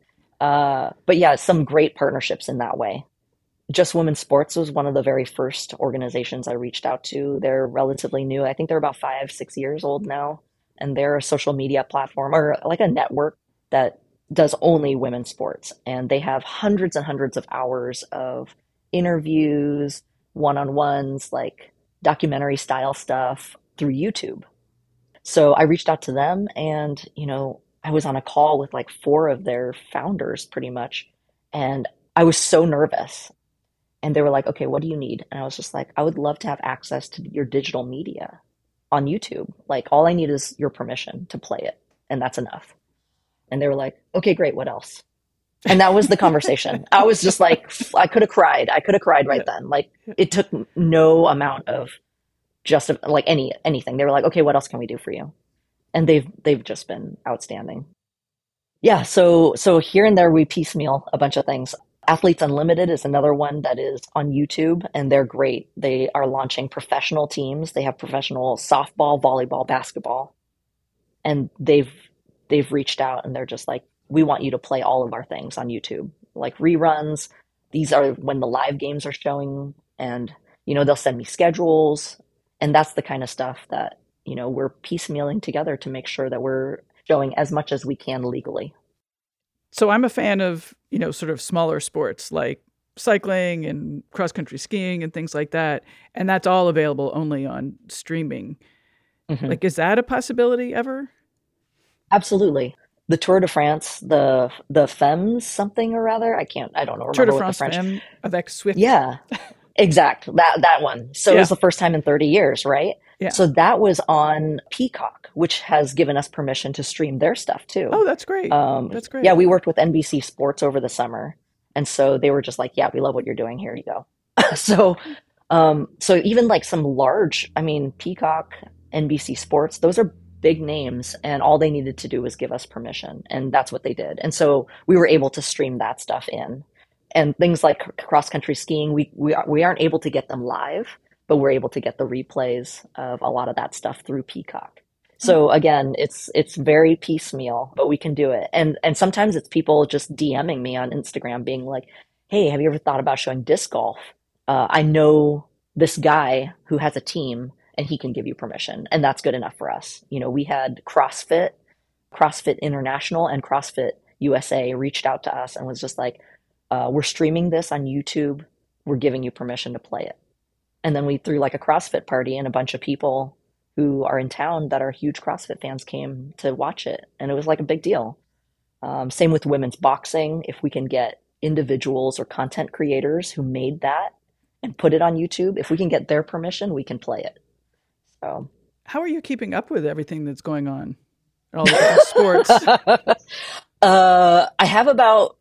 But yeah, some great partnerships in that way. Just Women's Sports was one of the very first organizations I reached out to. They're relatively new. I think they're about 5-6 years old now. And they're a social media platform, or like a network that does only women's sports. And they have hundreds and hundreds of hours of interviews, one-on-ones, like documentary style stuff through YouTube. So I reached out to them, and, I was on a call with like 4 of their founders pretty much. And I was so nervous. And they were like, okay, what do you need? And I was just like, I would love to have access to your digital media on YouTube. Like, all I need is your permission to play it, and that's enough. And they were like, okay, great. What else? And that was the conversation. I was just like, I could have cried. I could have cried right then. Like, it took no amount of just like anything. They were like, okay, what else can we do for you? And they've just been outstanding. Yeah. So here and there we piecemeal a bunch of things. Athletes Unlimited is another one that is on YouTube, and they're great. They are launching professional teams. They have professional softball, volleyball, basketball, and they've reached out and they're just like, we want you to play all of our things on YouTube, like reruns. These are when the live games are showing, and they'll send me schedules, and that's the kind of stuff that we're piecemealing together to make sure that we're showing as much as we can legally. So I'm a fan of, sort of smaller sports like cycling and cross-country skiing and things like that. And that's all available only on streaming. Mm-hmm. Like, is that a possibility ever? Absolutely. The Tour de France, the Femmes something or other. I don't know. Tour de France Femme avec Swift. Yeah, exact. That one. So It was the first time in 30 years, right? Yeah. So that was on Peacock, which has given us permission to stream their stuff too. Oh, that's great. That's great. Yeah, we worked with NBC Sports over the summer. And so they were just like, yeah, we love what you're doing. Here you go. So even like some large, Peacock, NBC Sports, those are big names, and all they needed to do was give us permission. And that's what they did. And so we were able to stream that stuff in. And things like cross-country skiing, we aren't able to get them live, but we're able to get the replays of a lot of that stuff through Peacock. So again, it's very piecemeal, but we can do it. And sometimes it's people just DMing me on Instagram being like, hey, have you ever thought about showing disc golf? I know this guy who has a team and he can give you permission. And that's good enough for us. We had CrossFit International and CrossFit USA reached out to us and was just like, we're streaming this on YouTube. We're giving you permission to play it. And then we threw like a CrossFit party, and a bunch of people who are in town that are huge CrossFit fans came to watch it. And it was like a big deal. Same with women's boxing. If we can get individuals or content creators who made that and put it on YouTube, if we can get their permission, we can play it. So, how are you keeping up with everything that's going on? All the different sports? I have about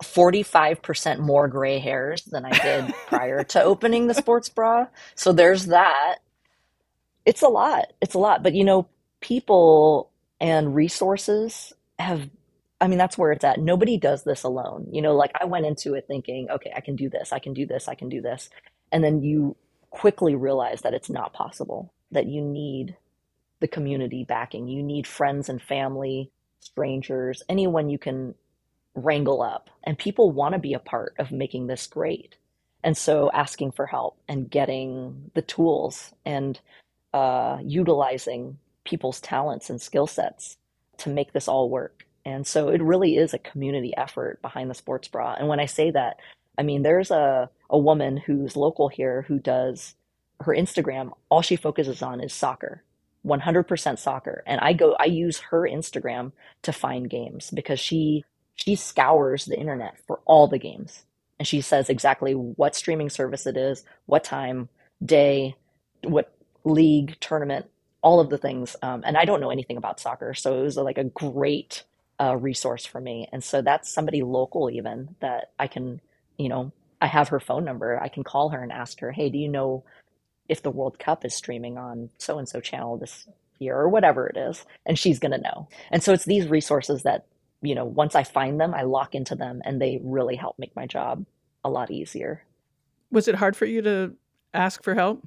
45% more gray hairs than I did prior to opening the Sports Bra. So there's that. It's a lot. But, people and resources have, I mean, that's where it's at. Nobody does this alone. Like I went into it thinking, okay, I can do this, I can do this, I can do this. And then you quickly realize that it's not possible, that you need the community backing. You need friends and family, strangers, anyone you can wrangle up. And people want to be a part of making this great. And so asking for help and getting the tools and utilizing people's talents and skill sets to make this all work. And so it really is a community effort behind the sports bra. And when I say that, I mean, there's a woman who's local here who does her Instagram, all she focuses on is soccer, 100% soccer. And I use her Instagram to find games because she scours the internet for all the games. And she says exactly what streaming service it is, what time, day, what league, tournament, all of the things. And I don't know anything about soccer. So it was like a great resource for me. And so that's somebody local even that I can, I have her phone number. I can call her and ask her, hey, do you know if the World Cup is streaming on so-and-so channel this year or whatever it is? And she's going to know. And so it's these resources that, once I find them, I lock into them and they really help make my job a lot easier. Was it hard for you to ask for help?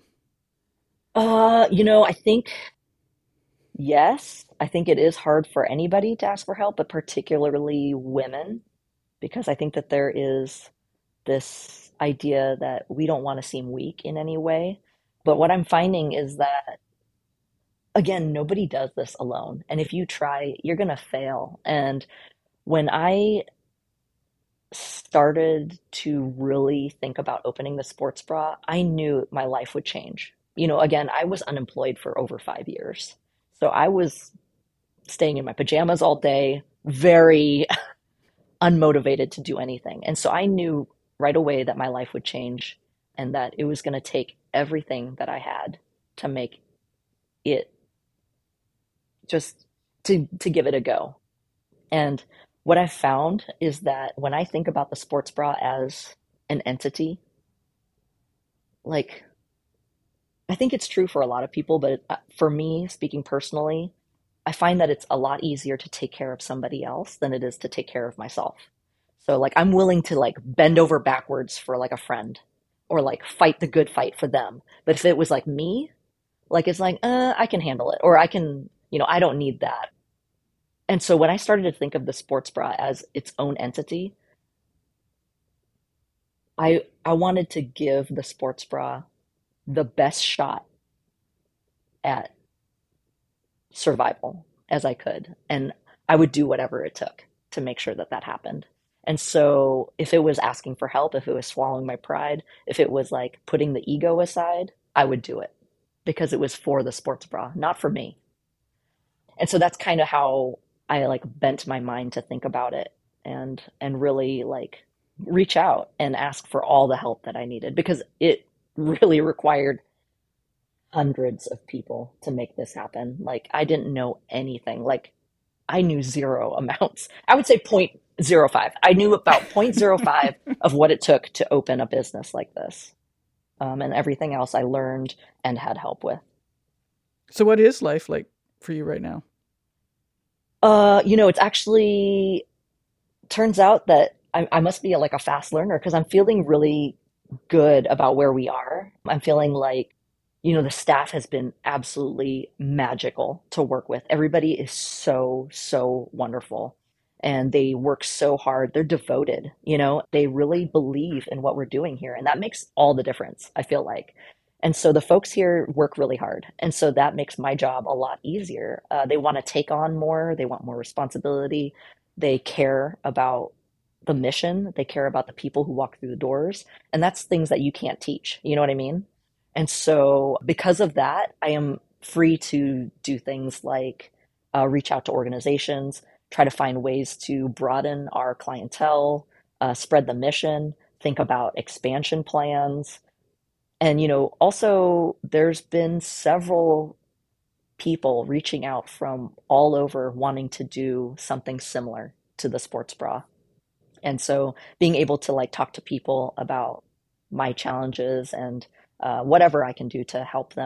I think yes. I think it is hard for anybody to ask for help, but particularly women, because I think that there is this idea that we don't want to seem weak in any way. But what I'm finding is that, again, nobody does this alone. And if you try, you're going to fail. And when I started to really think about opening the sports bra, I knew my life would change. Again, I was unemployed for over 5 years. So I was staying in my pajamas all day, very unmotivated to do anything. And so I knew right away that my life would change and that it was going to take everything that I had to make it just to give it a go. And what I've found is that when I think about the sports bra as an entity, like I think it's true for a lot of people, but for me, speaking personally, I find that it's a lot easier to take care of somebody else than it is to take care of myself. So like I'm willing to like bend over backwards for like a friend or like fight the good fight for them. But if it was like me, like it's like, I can handle it or I can, I don't need that. And so when I started to think of the sports bra as its own entity, I wanted to give the sports bra the best shot at survival as I could. And I would do whatever it took to make sure that that happened. And so if it was asking for help, if it was swallowing my pride, if it was like putting the ego aside, I would do it because it was for the sports bra, not for me. And so that's kind of how I like bent my mind to think about it and really like reach out and ask for all the help that I needed because it really required hundreds of people to make this happen. Like I didn't know anything. Like I knew zero amounts. I would say 0.05. I knew about 0.05 of what it took to open a business like this. And everything else I learned and had help with. So what is life like for you right now? It's actually turns out that I must be like a fast learner because I'm feeling really good about where we are. I'm feeling like, the staff has been absolutely magical to work with. Everybody is so, so wonderful and they work so hard. They're devoted, they really believe in what we're doing here. And that makes all the difference, I feel like. And so the folks here work really hard. And so that makes my job a lot easier. They want to take on more. They want more responsibility. They care about the mission. They care about the people who walk through the doors. And that's things that you can't teach. You know what I mean? And so because of that, I am free to do things like reach out to organizations, try to find ways to broaden our clientele, spread the mission, think about expansion plans. And, also there's been several people reaching out from all over wanting to do something similar to the sports bra. And so being able to like talk to people about my challenges and whatever I can do to help them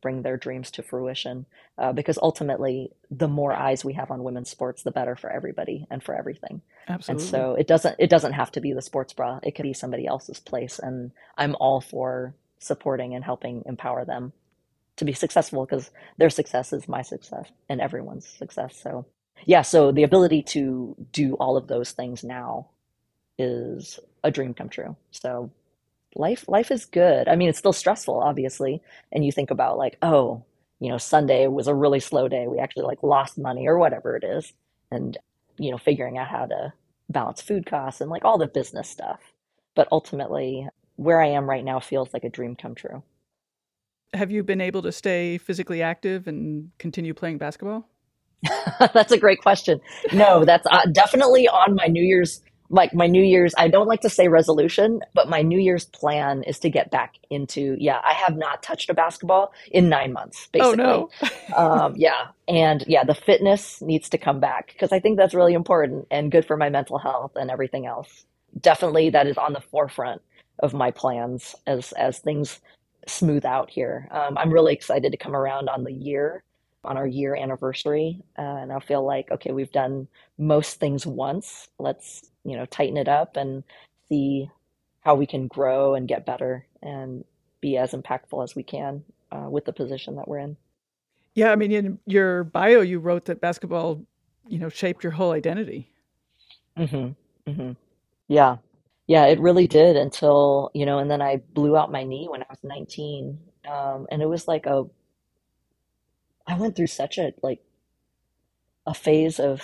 bring their dreams to fruition. Because ultimately, the more eyes we have on women's sports, the better for everybody and for everything. And Absolutely. so it doesn't have to be the sports bra. It could be somebody else's place. And I'm all for supporting and helping empower them to be successful, because their success is my success and everyone's success. So yeah, so the ability to do all of those things now is a dream come true. So life is good. I mean, it's still stressful, obviously. And you think about like, oh, Sunday was a really slow day. We actually like lost money or whatever it is. And, figuring out how to balance food costs and like all the business stuff. But ultimately, where I am right now feels like a dream come true. Have you been able to stay physically active and continue playing basketball? That's a great question. No, that's definitely on my New Year's, I don't like to say resolution, but my New Year's plan is to get back into, I have not touched a basketball in 9 months, basically. Oh, no. Yeah. And yeah, the fitness needs to come back, because I think that's really important and good for my mental health and everything else. Definitely that is on the forefront of my plans as things smooth out here. I'm really excited to come around on our year anniversary. And I feel like, okay, we've done most things once. Let's, tighten it up and see how we can grow and get better and be as impactful as we can with the position that we're in. Yeah, I mean, in your bio, you wrote that basketball, shaped your whole identity. Mm-hmm. Mm-hmm. Yeah. Yeah, it really did until, and then I blew out my knee when I was 19. And it was like I went through such a phase of,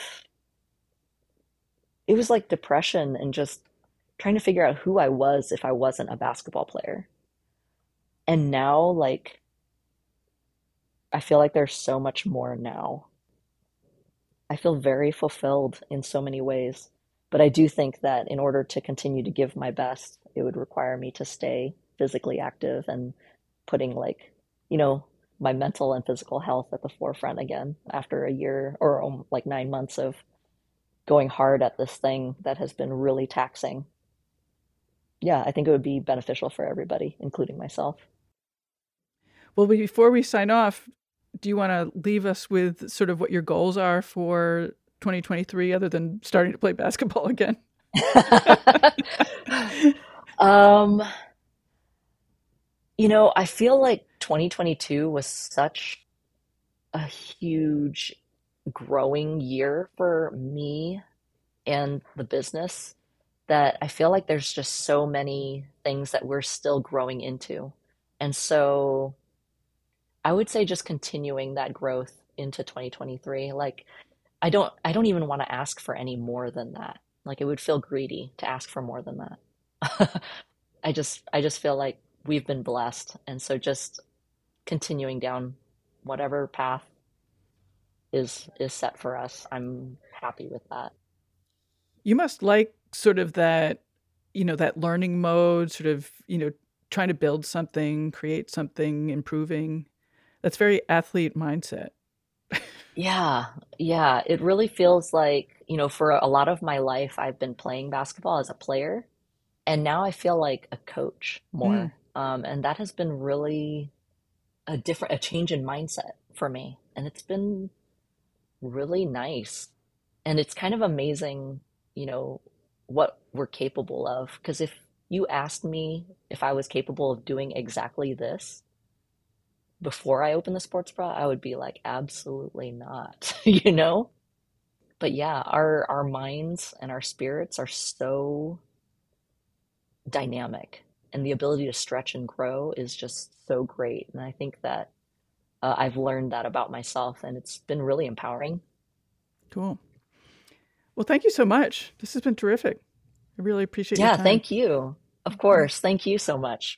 it was like depression and just trying to figure out who I was if I wasn't a basketball player. And now, like, I feel like there's so much more now. I feel very fulfilled in so many ways. But I do think that in order to continue to give my best, it would require me to stay physically active and putting my mental and physical health at the forefront again after a year or like 9 months of going hard at this thing that has been really taxing. Yeah, I think it would be beneficial for everybody, including myself. Well, before we sign off, do you want to leave us with sort of what your goals are for 2023, other than starting to play basketball again? I feel like 2022 was such a huge growing year for me and the business that I feel like there's just so many things that we're still growing into. And so I would say just continuing that growth into 2023. Like I don't even want to ask for any more than that. Like it would feel greedy to ask for more than that. I just feel like we've been blessed. And so just continuing down whatever path is set for us, I'm happy with that. You must like sort of that, that learning mode, sort of, trying to build something, create something, improving. That's very athlete mindset. Yeah, yeah. It really feels like, for a lot of my life, I've been playing basketball as a player, and now I feel like a coach Mm. more. And that has been really a change in mindset for me. And it's been really nice. And it's kind of amazing, what we're capable of. Because if you asked me if I was capable of doing exactly this before I opened the sports bra, I would be like, absolutely not, But yeah, our minds and our spirits are so dynamic, and the ability to stretch and grow is just so great. And I think that I've learned that about myself, and it's been really empowering. Cool. Well, thank you so much. This has been terrific. I really appreciate your Yeah, time. thank you. Of course. Thank you so much.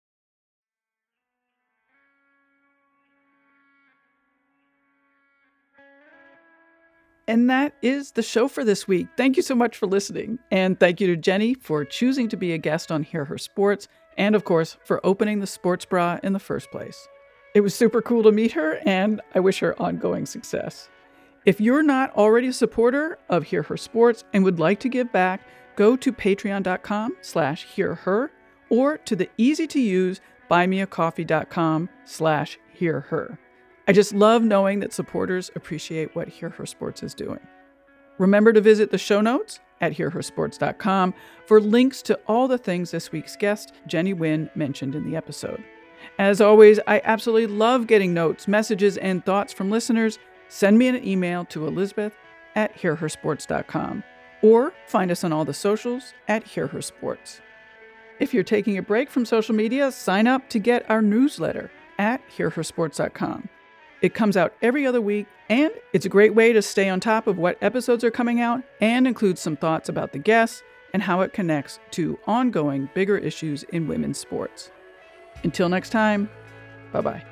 And that is the show for this week. Thank you so much for listening. And thank you to Jenny for choosing to be a guest on Hear Her Sports. And of course, for opening the sports bra in the first place. It was super cool to meet her, and I wish her ongoing success. If you're not already a supporter of Hear Her Sports and would like to give back, go to patreon.com/hearher or to the easy-to-use buymeacoffee.com/hearher. I just love knowing that supporters appreciate what Hear Her Sports is doing. Remember to visit the show notes at hearhersports.com for links to all the things this week's guest, Jenny Wynn, mentioned in the episode. As always, I absolutely love getting notes, messages, and thoughts from listeners. Send me an email to elizabeth@hearhersports.com or find us on all the socials at Hear Her Sports. If you're taking a break from social media, sign up to get our newsletter at hearhersports.com. It comes out every other week, and it's a great way to stay on top of what episodes are coming out and includes some thoughts about the guests and how it connects to ongoing bigger issues in women's sports. Until next time, bye-bye.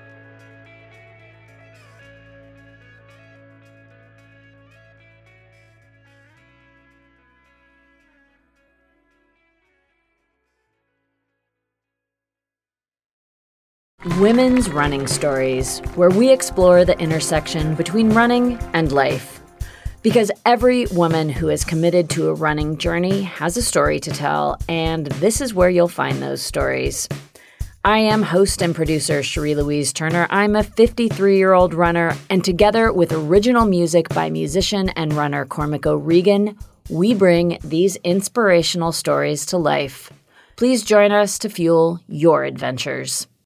Women's Running Stories, where we explore the intersection between running and life. Because every woman who is committed to a running journey has a story to tell, and this is where you'll find those stories. I am host and producer Cherie Louise Turner. I'm a 53-year-old runner, and together with original music by musician and runner Cormac O'Regan, we bring these inspirational stories to life. Please join us to fuel your adventures.